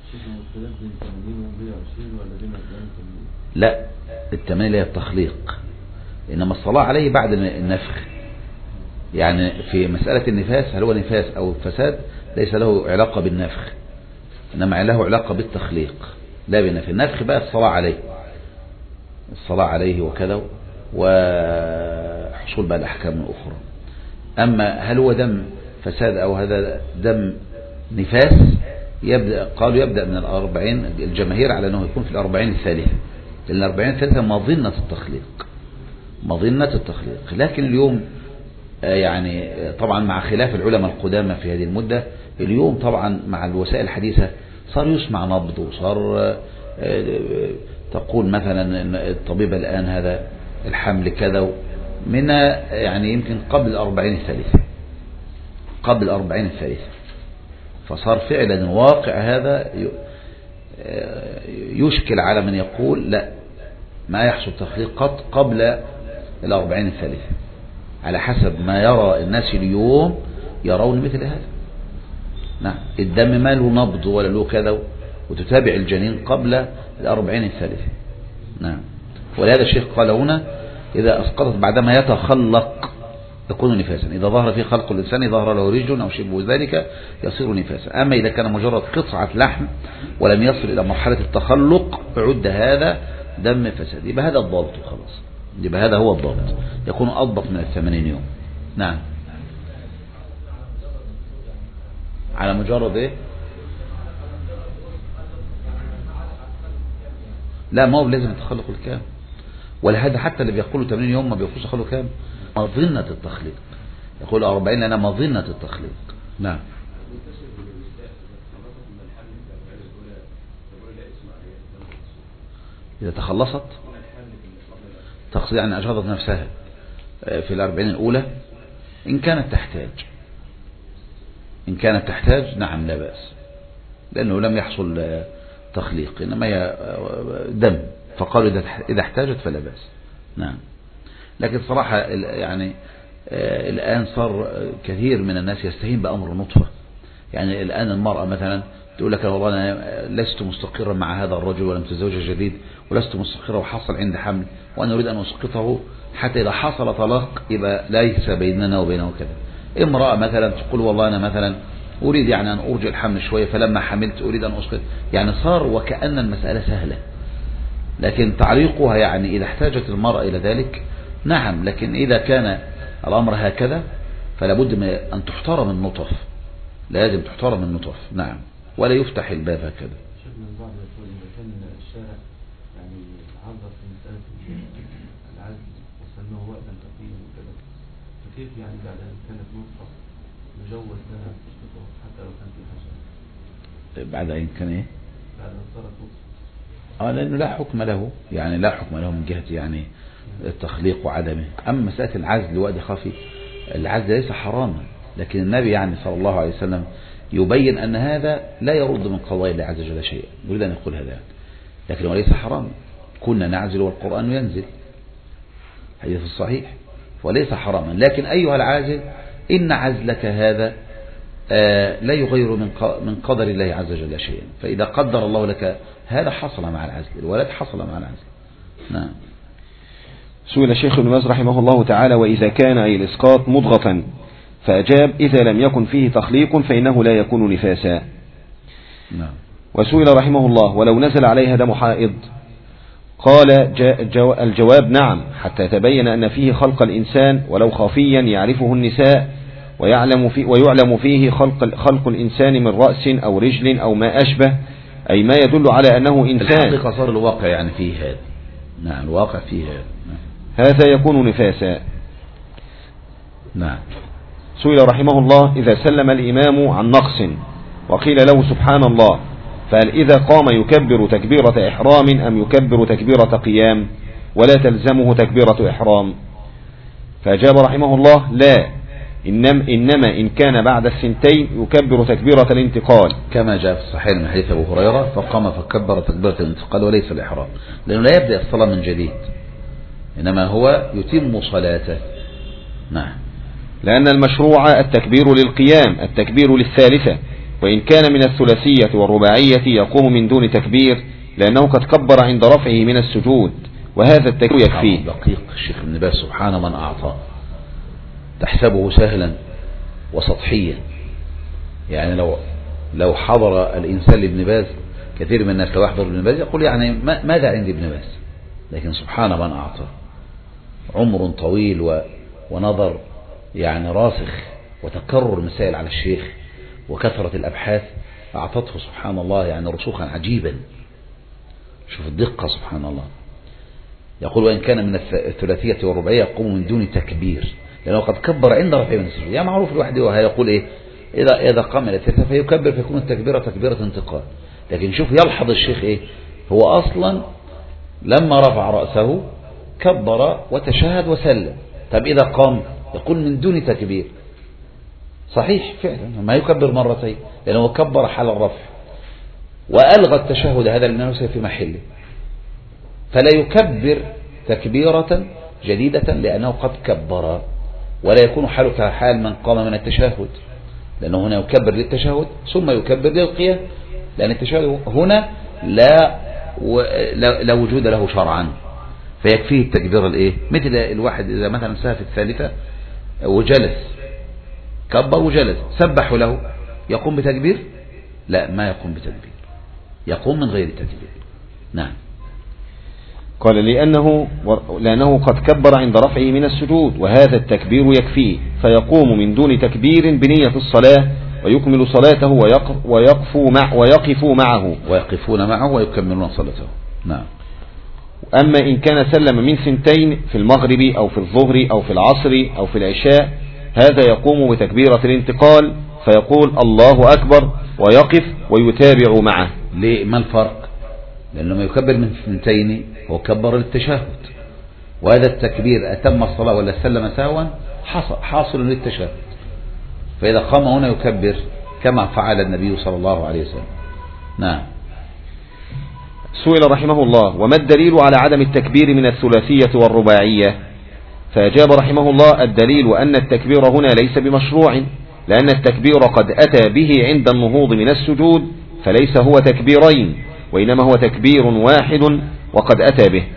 لا، التمانين هي التخليق، إنما الصلاة عليه بعد النفخ. يعني في مسألة النفاس هل هو نفاس أو فساد ليس له علاقة بالنفخ، إنما له علاقة بالتخليق لا بالنفخ. النفخ بقى الصلاة عليه الصلاة عليه وكذا، وحصول بقى الأحكام الأخرى. أما هل هو دم فساد أو هذا دم نفاس، يبدأ قالوا يبدأ من الأربعين، الجماهير على أنه يكون في الأربعين الثالثة، لأن الأربعين الثالثة مظنة التخليق مظنة التخليق. لكن اليوم يعني طبعا مع خلاف العلماء القدامى في هذه المدة، اليوم طبعا مع الوسائل الحديثة صار يسمع نبض، وصار تقول مثلا إن الطبيب الآن هذا الحمل كذا من يعني يمكن قبل الأربعين الثالثة قبل الأربعين الثالثة فصار فعلا واقع هذا يشكل على من يقول لا ما يحصل تخليق قط قبل الأربعين الثالثة، على حسب ما يرى الناس اليوم يرون مثل هذا. نعم. الدم ما له نبض ولا له كذا، وتتابع الجنين قبل الأربعين الثالثة. نعم. ولهذا الشيخ قال هنا إذا أسقطت بعدما يتخلق يكون نفاسا، إذا ظهر فيه خلق الإنسان ظهر له رجل أو شبه ذلك يصير نفاسا. أما إذا كان مجرد قطعة لحم ولم يصل إلى مرحلة التخلق عد هذا دم فساد، يبقى هذا الضابط خلاص، يبقى هذا هو الضابط، يكون أضبط من الثمانين يوم. نعم. على مجرد إيه؟ لا، ما هو لازم التخلق الكامل، ولهذا حتى اللي بيقولوا ثمانين يوم ما بيقولوش يقولوا كام؟ مظنة التخليق. يقول أربعين لأنها مظنة التخليق. نعم. إذا تخلصت تقصد يعني أجهضت نفسها في الأربعين الأولى إن كانت تحتاج إن كانت تحتاج نعم لا بأس، لأنه لم يحصل تخليق إنما هي دم، فقالوا إذا احتاجت فلا بأس. نعم. لكن صراحة يعني الآن صار كثير من الناس يستهين بأمر النطفة. يعني الآن المرأة مثلا تقول لك والله أنا لست مستقرا مع هذا الرجل ولم تزوج جديد ولست مستقرا وحصل عندي حمل وأنا أريد أن أسقطه حتى إذا حصل طلاق يبقى ليس بيننا وبينه كذا. امرأة مثلا تقول والله أنا مثلا أريد يعني أن أرجع الحمل شوية فلما حملت أريد أن أسقط. يعني صار وكأن المسألة سهلة، لكن تعليقها يعني إذا احتاجت المرأة إلى ذلك نعم، لكن إذا كان الأمر هكذا فلا بد من أن تحترم النطف، لازم تحترم النطف. نعم، ولا يفتح الباب هكذا. شفنا البعض يقول إذا كان الشارع يعني عرض في مسألة العزل وسموه وقتا تقييم وكذا، فكيف يعني بعد أن كانت نطفة يجوز لها التشطيط حتى لو كان في حاجة؟ بعد أن كان إيه؟ بعد أن صارت نطفة. آه لأنه لا حكم له، يعني لا حكم له من جهة يعني التخليق وعدمه. أما مسألة العزل وادي خفي، العزل ليس حراما، لكن النبي يعني صلى الله عليه وسلم يبين أن هذا لا يرد من قضاء الله عز وجل شيئا، يريد أن يقول هذا، لكن هو ليس حراما. كنا نعزل والقرآن ينزل، حديث الصحيح، وليس حراما. لكن أيها العازل إن عزلك هذا آه لا يغير من من قدر الله عز وجل شيئا، فإذا قدر الله لك هذا حصل مع العزل، الولد حصل مع العزل. نعم. سئل الشيخ ابن باز رحمه الله تعالى: وإذا كان أي الإسقاط مضغة؟ فأجاب: إذا لم يكن فيه تخليق فإنه لا يكون نفاسا. نعم. وسئل رحمه الله: ولو نزل عليها دم حائض؟ قال: الجواب نعم، حتى يتبين أن فيه خلق الإنسان ولو خفيا يعرفه النساء، ويعلم, في ويعلم فيه خلق, خلق الإنسان من رأس أو رجل أو ما أشبه، أي ما يدل على أنه إنسان. الحقيقة صار الواقع يعني فيه هذا. نعم، الواقع فيه هذا. نعم. هذا يكون نفاسا. نعم. سئل رحمه الله: إذا سلم الإمام عن نقص وقيل له سبحان الله، فهل إذا قام يكبر تكبيرة إحرام أم يكبر تكبيرة قيام ولا تلزمه تكبيرة إحرام؟ فأجاب رحمه الله: لا، إنما إن كان بعد الثنتين يكبر تكبيرة الانتقال، كما جاء في الصحيح من حديث أبو هريرة: فقام فكبر تكبيرة الانتقال وليس الإحرام، لأنه لا يبدأ الصلاة من جديد، إنما هو يتم صلاته. نعم. لأن المشروع التكبير للقيام، التكبير للثالثة، وإن كان من الثلاثية والرباعية يقوم من دون تكبير، لأنه قد كبر عند رفعه من السجود، وهذا التكبير يكفيه. دقيق الشيخ ابن باز سبحان من أعطى، تحسبه سهلا وسطحيا. يعني لو لو حضر الإنسان لابن باز، كثير من الناس لو يحضر ابن باز يقول يعني ماذا عند ابن باز، لكن سبحان من أعطى، عمر طويل و ونظر يعني راسخ وتكرر المسائل على الشيخ وكثرة الأبحاث أعطته سبحان الله يعني رسوخا عجيبا. شوف الدقة سبحان الله. يقول: وإن كان من الثلاثية والرباعية يقوم من دون تكبير، لأنه قد كبر عند رفعه من السجود. يعني معروف الواحد يقول إيه؟ إذا إذا قام إلى الثلاثة فيكبر فيكون التكبيرة تكبيرة انتقال. لكن شوف يلحظ الشيخ إيه؟ هو أصلا لما رفع رأسه كبر وتشهد وسلم. طب إذا قام يقول من دون تكبير. صحيح فعلا ما يكبر مرتين، لأنه كبر حال الرفع وألغى التشهد هذا لأنه في محله، فلا يكبر تكبيرة جديدة لأنه قد كبر، ولا يكون حاله كحال من قام من التشهد، لأنه هنا يكبر للتشهد ثم يكبر للقيام، لأن التشهد هنا لا لا وجود له شرعا، فيكفيه التكبير الايه؟ مثل الواحد إذا مثلا سهى في الثالثة وجلس، كبر وجلس، سبحوا له، يقوم بتكبير؟ لا، ما يقوم بتكبير، يقوم من غير تكبير. نعم. قال: لأنه لأنه قد كبر عند رفعه من السجود، وهذا التكبير يكفيه، فيقوم من دون تكبير بنية الصلاة ويكمل صلاته ويقف مع ويقف معه ويقفون معه ويكملون صلاته. نعم. أما إن كان سلم من ثنتين في المغرب أو في الظهر أو في العصر أو في العشاء هذا يقوم بتكبيرة الانتقال فيقول الله أكبر ويقف ويتابع معه. ليه؟ ما الفرق؟ لأنه لما يكبر من ثنتين هو كبر التشهد، وهذا التكبير أتم الصلاة ولا سلم سهوا حاصل, حاصل للتشهد، فإذا قام هنا يكبر كما فعل النبي صلى الله عليه وسلم. نعم. سئل رحمه الله: وما الدليل على عدم التكبير من الثلاثية والرباعية؟ فأجاب رحمه الله: الدليل أن التكبير هنا ليس بمشروع، لأن التكبير قد أتى به عند النهوض من السجود، فليس هو تكبيرين وإنما هو تكبير واحد وقد أتى به.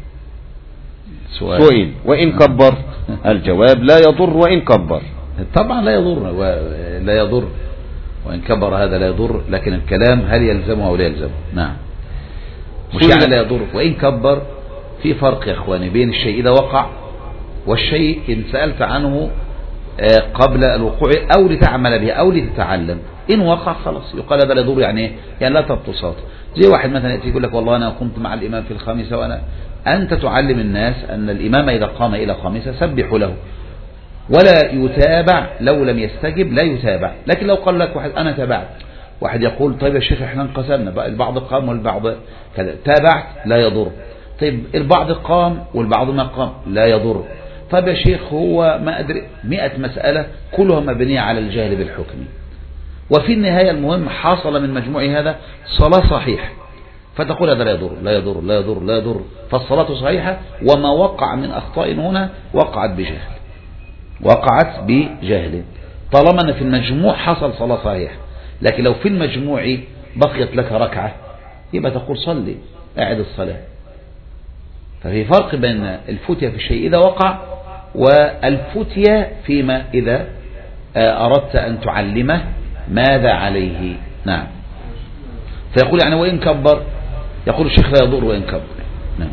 سئل: وإن كبر؟ الجواب: لا يضر وإن كبر. طبعا لا يضر، لا يضر وإن كبر، هذا لا يضر، لكن الكلام هل يلزمه أو لا يلزمه. نعم. مش يعني لا يضر وإن كبر. في فرق يا إخواني بين الشيء إذا وقع والشيء إن سألت عنه قبل الوقوع أو لتعمل به أو لتتعلم. إن وقع خلاص يقال هذا لا يضر، يعني يعني لا تبطسات. زي واحد مثلا يأتي يقول لك والله أنا كنت مع الإمام في الخامسة، وأنا أنت تعلم الناس أن الإمام إذا قام إلى خامسة سبحوا له، ولا يتابع لو لم يستجب، لا يتابع. لكن لو قال لك واحد أنا تابعت، واحد يقول طيب يا شيخ احنا انقسمنا، البعض قام والبعض كذا، تابعت لا يضر. طيب البعض قام والبعض ما قام، لا يضر. طيب يا شيخ هو ما أدري مئة مسألة كلها مبنية على الجهل بالحكم، وفي النهاية المهم حاصل من مجموع هذا صلاة صحيح، فتقول هذا لا يضر لا يضر لا يضر لا يضر، فالصلاة صحيحة، وما وقع من أخطاء هنا وقعت بجهل، وقعت بجهل، طالما أن في المجموع حصل صلاة صحيحة. لكن لو في المجموع بقيت لك ركعة يبقى تقول صلي أعد الصلاة. ففي فرق بين الفتية في الشيء إذا وقع والفتية فيما إذا أردت أن تعلمه ماذا عليه. نعم. فيقول يعني وإن كبر، يقول الشيخ لا يضر وإن كبر. نعم.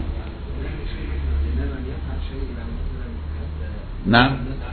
نعم.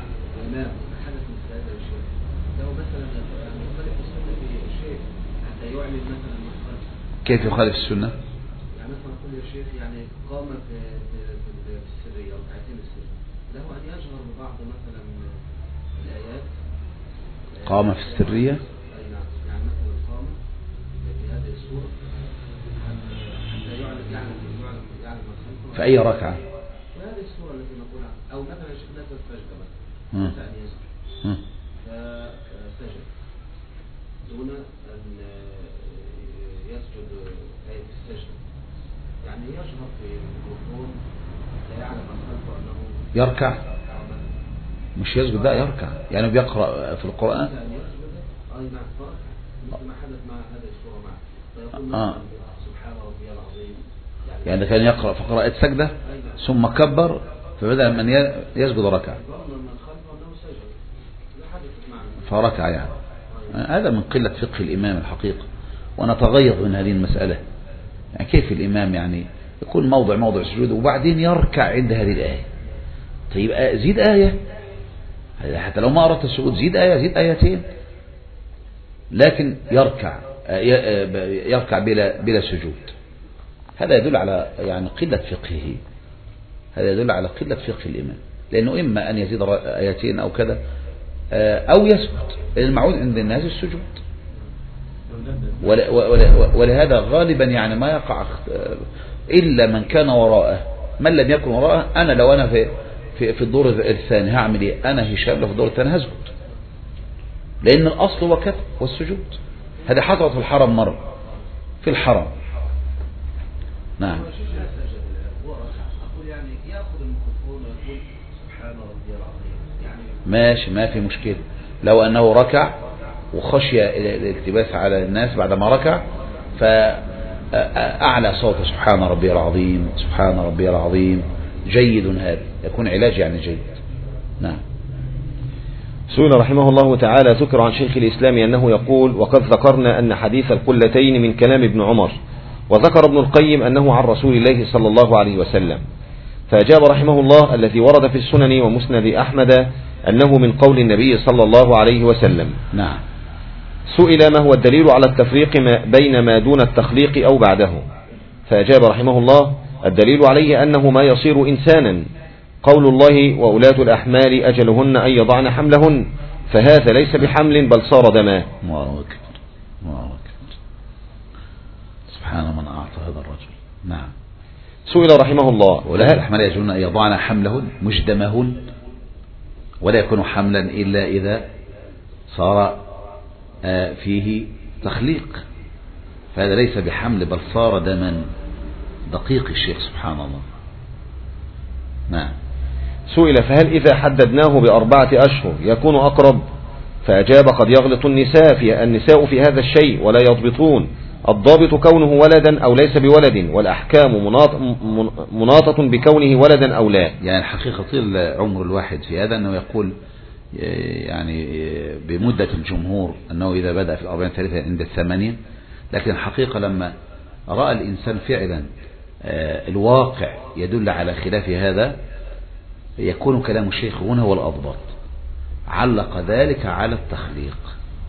كيف يخالف السنة؟ يعني مثلا نقول يا شيخ يعني قام في في السرية ركعتين السرية، له أن يجهر ببعض مثلا الآيات. قام في السرية؟ أي نعم، يعني مثلا قام في هذه السورة حتى يعلم يعلم يعلم يعلم ما خلفه. في أي ركعة؟ في هذه السورة التي نقولها، أو مثلا يا شيخ نزل سجدة مثلا أن يسجد فسجد دون أن يسجد آية السجدة، يعني يشهر في الميكروفون لا يعلم من خلفه أنه يركع، مش يسجد، لا يركع، يعني بيقرأ في القرآن. أن يسجد أي نعم فرق مثل ما حدث مع هذه السورة معه، فيقول آه. سبحان ربي العظيم، يعني, يعني كان يقرأ فقرأت سجدة ثم كبر، فبدأ من يسجد ركع من خلفه أنه سجد، لا حدثت معه فركع. يعني هذا من قلة فقه الإمام الحقيقة، ونتغيظ من هذه المسألة. يعني كيف الإمام يعني يكون موضع موضع سجود وبعدين يركع عند هذه الآية؟ طيب زيد آية، حتى لو ما أردت السجود زيد آية، زيد آيتين، لكن يركع يركع بلا بلا سجود. هذا يدل على يعني قلة فقهه، هذا يدل على قلة فقه الإمام، لأنه إما أن يزيد آيتين أو كذا أو يسكت، المعود عند الناس السجود. ولهذا غالبا يعني ما يقع إلا من كان وراءه، من لم يكن وراءه. أنا لو أنا في في, في الدور الثاني هعمل إيه؟ أنا هشام لو في الدور الثاني هسجد، لأن الأصل هو كده والسجود. هذا حصلت في الحرم مرة، في الحرم. نعم. ماشي، ما في مشكلة لو أنه ركع وخشي الالتباس على الناس بعدما ركع فأعلى صوته سبحان ربي العظيم سبحان ربي العظيم، جيد، هذا يكون علاج يعني جيد. نعم. سئل رحمه الله تعالى: ذكر عن شيخ الإسلام أنه يقول: وقد ذكرنا أن حديث القلتين من كلام ابن عمر، وذكر ابن القيم أنه عن رسول الله صلى الله عليه وسلم. فأجاب رحمه الله: الذي ورد في السنن ومسند أحمد أنه من قول النبي صلى الله عليه وسلم. نعم. سئل: ما هو الدليل على التفريق بين ما دون التخليق أو بعده؟ فأجاب رحمه الله: الدليل عليه أنه ما يصير إنسانا، قول الله وأولاة الأحمال أجلهن أن يضعن حملهن، فهذا ليس بحمل بل صار دما. الله أكبر الله أكبر، سبحان من أعطى هذا الرجل. نعم. سئل رحمه الله أولاة الأحمال أجلهن أن يضعن حملهن مش دمهن، ولا يكون حملا إلا إذا صار فيه تخليق، فهذا ليس بحمل بل صار دما. دقيق الشيخ سبحان الله. نعم. سئل فهل إذا حددناه بأربعة أشهر يكون أقرب؟ فأجاب قد يغلط النساء في النساء في هذا الشيء ولا يضبطون، الضابط كونه ولدا أو ليس بولد، والأحكام مناطة بكونه ولدا أو لا. يعني الحقيقة طيل عمر الواحد في هذا أنه يقول يعني بمدة الجمهور أنه إذا بدأ في الأربعين ثلاثة عند الثمانين، لكن الحقيقة لما رأى الإنسان فعلا الواقع يدل على خلاف هذا يكون كلام الشيخ هنا هو الأضبط. علق ذلك على التخليق،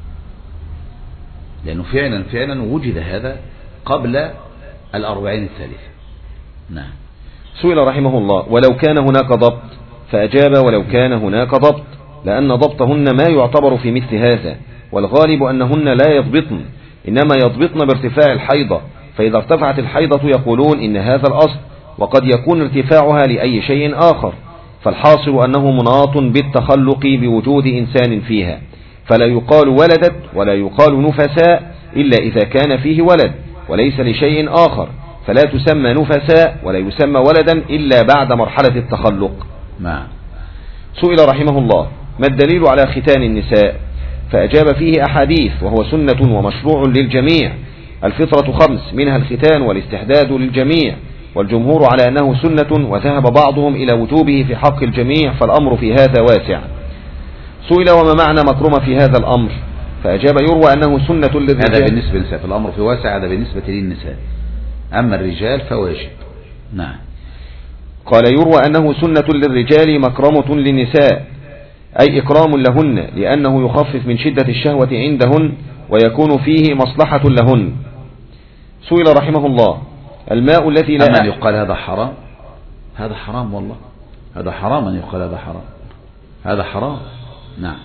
لأنه فعلا فعلا وجد هذا قبل الأربعين الثالثة. نعم. سئل رحمه الله ولو كان هناك ضبط، فأجاب ولو كان هناك ضبط، لأن ضبطهن ما يعتبر في مثل هذا، والغالب أنهن لا يضبطن، إنما يضبطن بارتفاع الحيضة، فإذا ارتفعت الحيضة يقولون إن هذا الأصل، وقد يكون ارتفاعها لأي شيء آخر، فالحاصل أنه مناط بالتخلق بوجود إنسان فيها، فلا يقال ولدت ولا يقال نفساء إلا إذا كان فيه ولد وليس لشيء آخر، فلا تسمى نفساء ولا يسمى ولدا إلا بعد مرحلة التخلق. نعم. سئل رحمه الله ما الدليل على ختان النساء؟ فأجاب فيه أحاديث وهو سنة ومشروع للجميع، الفطرة خمس منها الختان والاستحداد للجميع، والجمهور على أنه سنة، وذهب بعضهم إلى وجوبه في حق الجميع، فالأمر في هذا واسع. سئل وما معنى مكرمة في هذا الأمر؟ فأجاب يروى أنه سنة للرجال. هذا بالنسبة للنساء، فالأمر في واسع هذا بالنسبة للنساء، أما الرجال فواجب. نعم. قال يروى أنه سنة للرجال مكرمة للنساء، أي إكرام لهن، لأنه يخفف من شدة الشهوة عندهن ويكون فيه مصلحة لهن. سئل رحمه الله الماء التي لا أما أن يقال هذا حرام، هذا حرام والله، هذا حرام أن يقال هذا حرام، هذا حرام. نعم.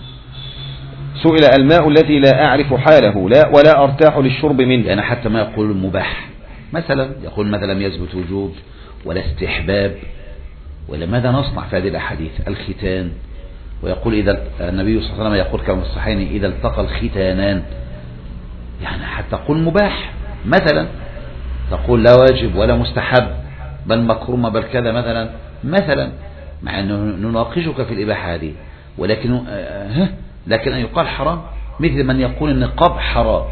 سئل الماء الذي لا أعرف حاله لا ولا أرتاح للشرب منه، يعني حتى ما يقول المباح مثلا، يقول مثلا لم يثبت وجوب ولا استحباب، ولا ماذا نصنع في هذه الأحاديث؟ الختان، ويقول إذا النبي صلى الله عليه وسلم يقول كما في الصحيحين إذا التقى الختانان، يعني حتى تقول مباح مثلا، تقول لا واجب ولا مستحب بل مكرومة بل كذا مثلا مثلا، مع أنه نناقشك في الإباحة هذه، ولكن آه لكن أن يقال حرام، مثل من يقول النقاب حرام،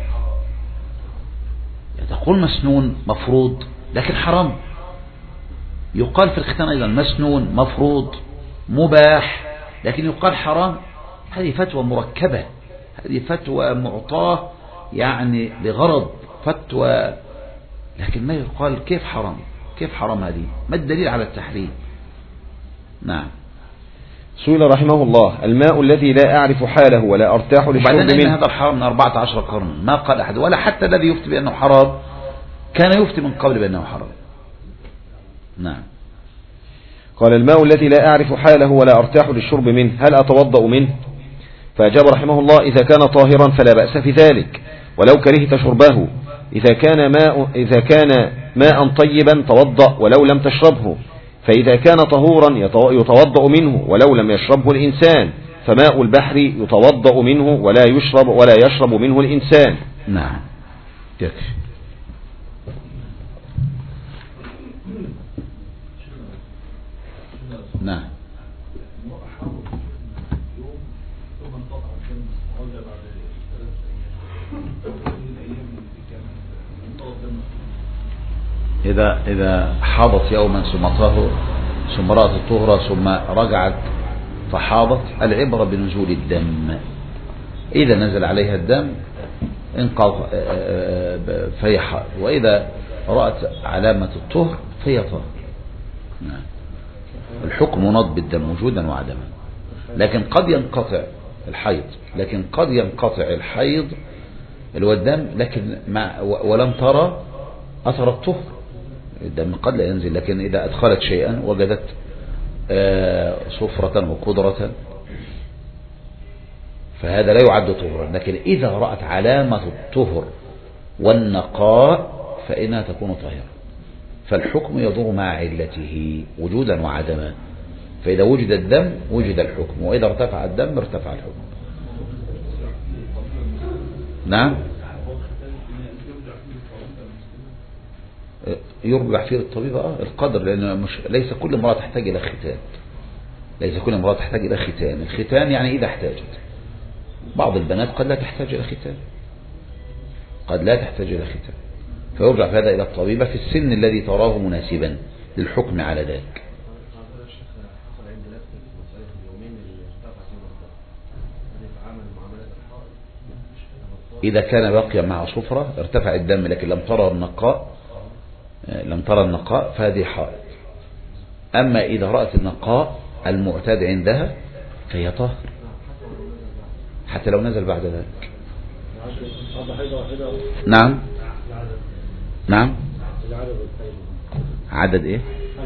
تقول مسنون مفروض لكن حرام. يقال في الختان أيضا مسنون مفروض مباح لكن يقال حرام. هذه فتوى مركبة، هذه فتوى معطاة يعني لغرض فتوى، لكن ما يقال كيف حرام، كيف حرام هذه؟ ما الدليل على التحريم؟ نعم. سئل رحمه الله الماء الذي لا أعرف حاله ولا أرتاح للشرب منه. وبعدين هذا الحرام من أربعة عشر قرن ما قال أحد، ولا حتى الذي يفتي بأنه حرام كان يفتي من قبل بأنه حرام. نعم. قال الماء الذي لا أعرف حاله ولا أرتاح للشرب منه هل أتوضأ منه؟ فأجاب رحمه الله إذا كان طاهرا فلا بأس في ذلك ولو كرهت شربه، إذا كان ماء إذا كان ماء طيبا توضأ ولو لم تشربه، فإذا كان طهورا يتوضأ منه ولو لم يشربه الإنسان، فماء البحر يتوضأ منه ولا يشرب ولا يشرب منه الإنسان. نعم. يكفي. نعم. إذا إذا حاضت يوما ثم طهر ثم رأت الطهرة ثم رجعت فحاضت، العبرة بنزول الدم، إذا نزل عليها الدم انقض فهي حائض، وإذا رأت علامة الطهر فهي طهر. نعم. الحكم مناط بالدم وجودا وعدما، لكن قد ينقطع الحيض، لكن قد ينقطع الحيض اللي هو الدم لكن مع ولم ترى أثر الطهر، الدم قد لا ينزل، لكن إذا أدخلت شيئا وجدت صفرة وقدرة فهذا لا يعد طهرا. لكن إذا رأت علامة الطهر والنقاء فإنها تكون طاهرة. فالحكم يدور مع علته وجودا وعدما، فإذا وجد الدم وجد الحكم، وإذا ارتفع الدم ارتفع الحكم. نعم يرجع فيه الطبيب اه القدر، لأن مش ليس كل امرأة تحتاج إلى ختان، ليس كل امرأة تحتاج إلى ختان. الختان يعني إذا احتاجت. بعض البنات قد لا تحتاج إلى ختان، قد لا تحتاج إلى ختان، فيرجع في هذا إلى الطبيبة في السن الذي تراه مناسبا للحكم على ذلك. إذا كان باقيا مع صفرة ارتفع الدم لكن لم ترى النقاء لم ترى النقاء فهذه حائض. أما إذا رأت النقاء المعتاد عندها فهي طاهر حتى لو نزل بعد ذلك. نعم نعم عدد ايه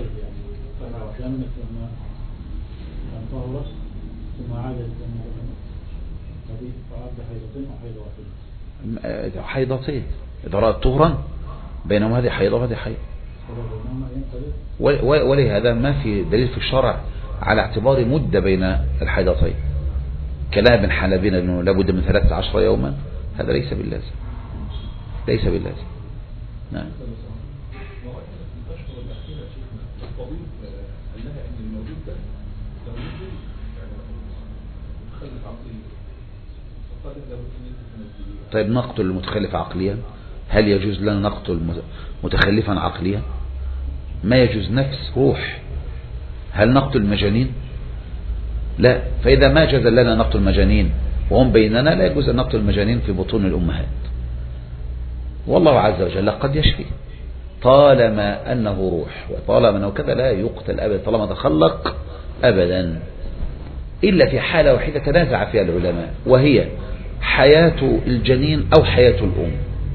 حيضتين إذا رأت طهرا بينما هذه حيضة وهذه حيض. ولهذا ما في دليل في الشرع على اعتبار مدة بين الحيضتين كلام ابن حنبينا انه لابد من ثلاثة عشر يوما، هذا ليس باللازم، ليس باللازم. نعم طيب نقتل المتخلف عقليا، هل يجوز لنا نقتل متخلفا عقليا؟ ما يجوز، نفس روح. هل نقتل المجانين؟ لا. فإذا ما جاز لنا نقتل المجانين وهم بيننا لا يجوز أن نقتل المجانين في بطون الأمهات. والله عز وجل قد يشفي طالما أنه روح، وطالما أنه كذا لا يقتل أبدا طالما تخلق أبدا، إلا في حالة واحدة تنازع فيها العلماء وهي حياة الجنين أو حياة الأم.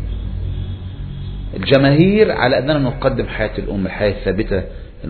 الجماهير على أننا نقدم حياة الأم، الحياة الثابتة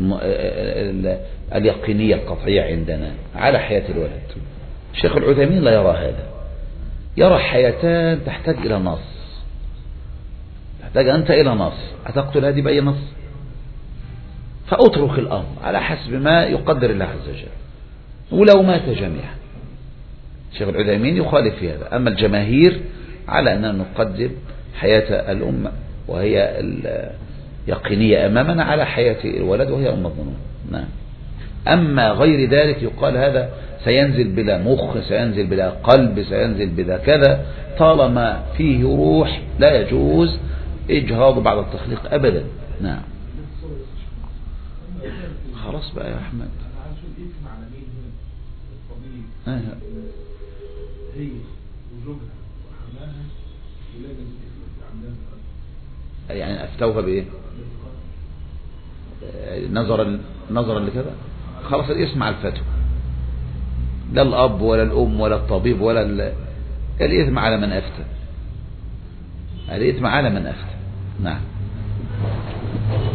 اليقينية القطعية عندنا على حياة الولد. الشيخ العثيمين لا يرى هذا، يرى حياتان تحتاج إلى نص، تحتاج أنت إلى نص، أتقتل هذه بأي نص؟ فأترك الأمر على حسب ما يقدر الله عز وجل ولو مات جميعا. الشيخ العثيمين يخالف في هذا. أما الجماهير على أننا نقدم حياة الأم وهي اليقينية أمامنا على حياة الولد وهي أم الظنون. نعم. أما غير ذلك يقال هذا سينزل بلا مخ، سينزل بلا قلب، سينزل بلا كذا، طالما فيه روح لا يجوز إجهاض بعد التخليق أبدا. نعم خلاص بقى يا أحمد. آه. هي وزوجها وحماها ولازم يعني أفتوها بإيه؟ نظرا نظرا لكذا خلاص الاسم على الفتوى، لا الأب ولا الأم ولا الطبيب ولا ال... الإثم على من أفتى، الإثم على من أفتى. نعم.